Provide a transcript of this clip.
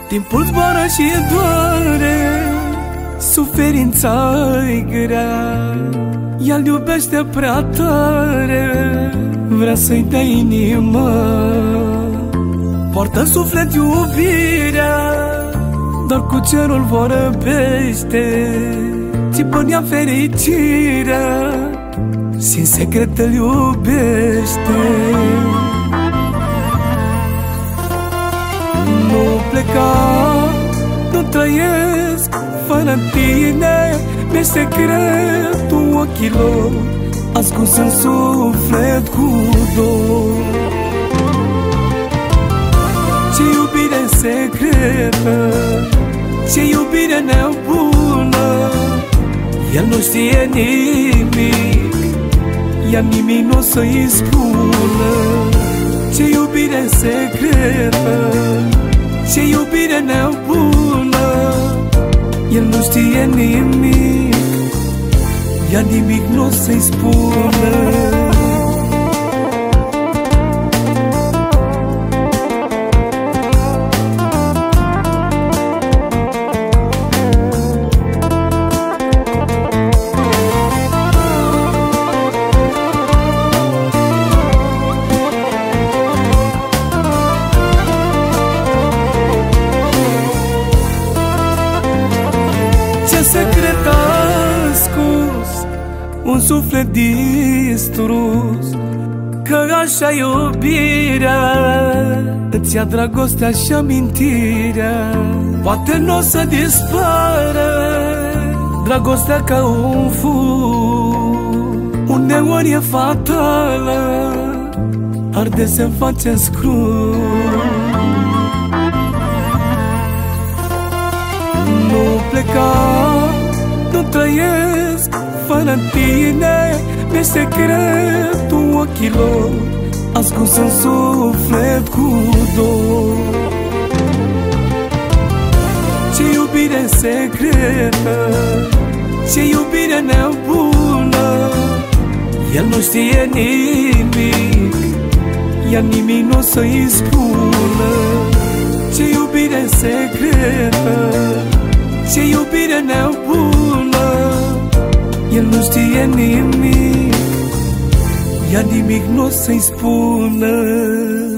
Timpul zboară și doare, suferința-i grea. El iubește prea tare, vrea să-i dea inimă. Poartă în suflet iubirea, doar cu cerul vorbește. Țipă-n-ea fericirea și în secret îl iubește. Nu pleca, nu trăiesc fără tine. Mi-e secretul ochilor, ascuns în suflet cu dor. Ce iubire secretă, ce iubire nebună. El nu știe nimic, iar nimic nu o să-i spună. Ce iubire secretă, ce iubire nebună. El nu știe nimic, iar nimic nu o să-i spună. Secret ascuns, un suflet distrus, că așa iubirea îți ia dragostea și amintirea. Poate n-o să dispară dragostea ca un fum, uneori e fatală, arde se face scrum. Nu pleca, nu trăiesc fără tine. Mi-e secretul ochilor, ascuns în suflet cu dor. Ce iubire secretă, ce iubire nebună. El nu știe nimic, iar nimic nu o să-i spună. Ce iubire secretă, ce iubire nebună. El nu știe nimic, iar nimic nu o să-i spună.